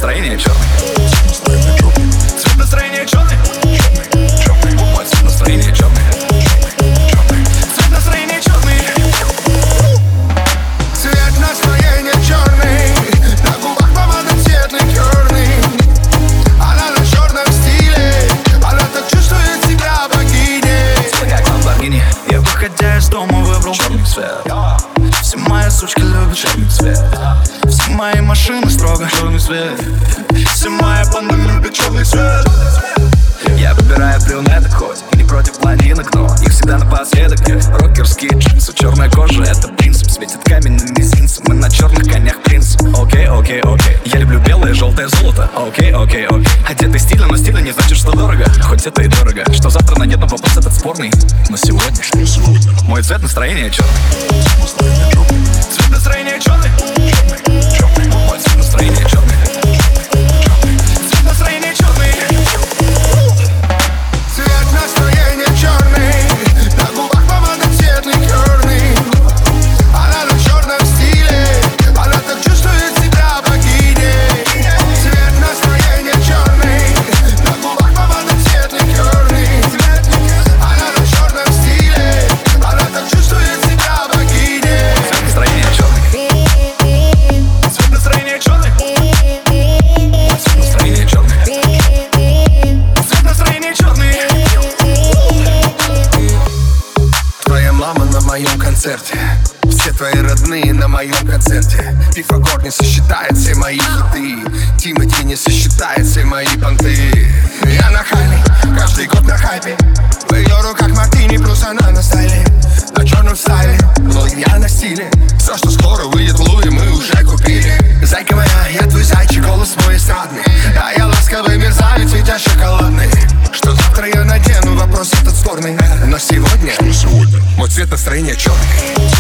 настроения черный. Цвет настроения черный. Мой цвет настроения черный. Цвет настроения черный. Цвет настроения черный. На губах помада цвет ликерный. Она на черном стиле. Она так чувствует себя богиней. Как Ламборгини. Я, выходя из дома, выбрал черный цвет. Все мои сучки любят черный цвет. Все мои машины строго черный цвет. Все мои панды любят черный цвет. Я выбираю брюнеток, хоть и не против блондинок, но их всегда напоследок. Рокерские джинсы, черная кожа, это принцип. Светит камень на мизинце, мы на черных конях принцип. Окей, окей, окей. Я люблю белое, желтое, золото. Окей, окей, окей. Одетый стильно, но стильно не значит, что дорого. Хоть это и дорого. Что завтра надет, но вопрос этот спорный. Но сегодня мой цвет настроения черный. Цвет настроения черный. Мой цвет настроения черный. Цвет настроения черный. Цвет настроения черный. На губах помада цвет ликерный. Она на черном стиле. Она так чувствует себя богиней. Цвет настроения черный. На губах помада цвет ликерный. Она на черном стиле. Она так чувствует себя богиней. Цвет настроения черный. Цвет настроения черный. Цвет настроения черный. Цвет настроения черный. Твоя мама на моем концерте. Все твои родные на моем концерте. Пифагор не сосчитает все мои хиты. Тимати не сосчитает все мои понты. Я нахальный, каждый год на хайпе. В ее руках мартини, плюс она на стайле. На черном стайле, но я на стиле. Все, что скоро выйдет в Луи, мы уже купили. Зайка моя, я твой зайчик, голос мой эстрадный. Да, я ласковый мерзавец, ведь я шоколадный. Что завтра я надену, вопрос этот спорный. Но сегодня мой цвет настроения черный.